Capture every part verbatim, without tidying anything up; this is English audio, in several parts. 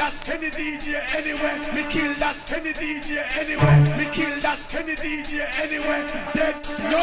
that any D J anywhere. Me kill that any D J anywhere. Me kill that any D J anywhere. Dead no.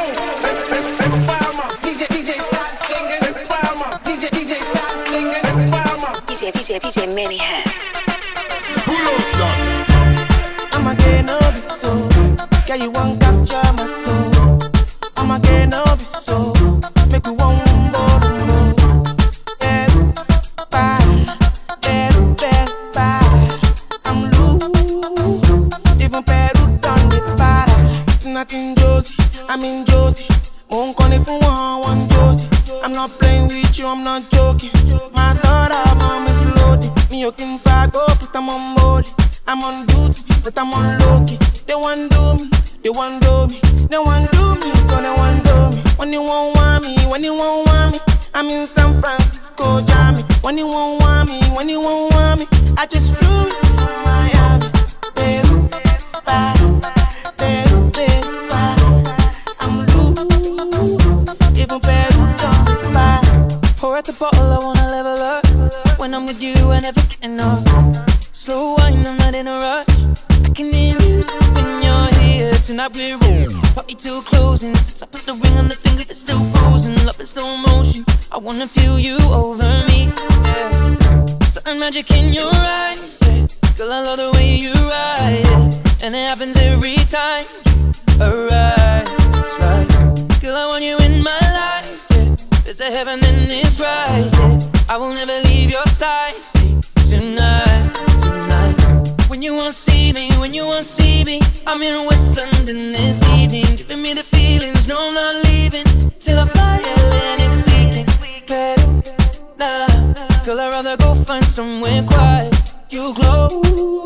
D J D J stop singing. D J D J stop singing. D J D J D J many hands. Pull up that. I'm again no be so. Girl you won't capture my soul. I'm again no be so. Make we one more more. Yeah, bye. Better, better, bye. I'm loose. Even Peru done the para. Tonight in Josie, I'm in Josie. Won't call it for one, one Josie. I'm not playing with you, I'm not joking. My thought album is loaded. Me you can fire go, put them on board. I'm on duty, but I'm on low-key. They want do me, they want do me. They want do me, so they want do me. When you won't want me, when you won't want me, I'm in San Francisco, Jammy. When you won't want me, when you won't want me, I just flew from Miami. Peru, bye, Peru, Peru, bye. I'm loose, even Peru don't buy. Pour out the bottle, I wanna level up. When I'm with you, I never get enough. Slow wine, I'm not in a rush. I can hear music when you're here. Tonight we're rolling, party till closing. Since I put the ring on the finger, it's still frozen. Love in slow motion, I wanna feel you over me, yeah. Certain magic in your eyes, yeah. Girl, I love the way you ride, yeah. And it happens every time you arrive, that's right. Girl, I want you in my life, yeah. There's a heaven and it's right, yeah. I will never leave your side, stay tonight. When you won't see me, when you won't see me, I'm in West London this evening, giving me the feelings, no I'm not leaving till I fly L A next weekend. Better, nah, girl I'd rather go find somewhere quiet. You glow,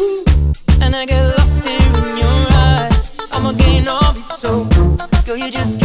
and I get lost here in your eyes. I'm again, I'll be so, girl you just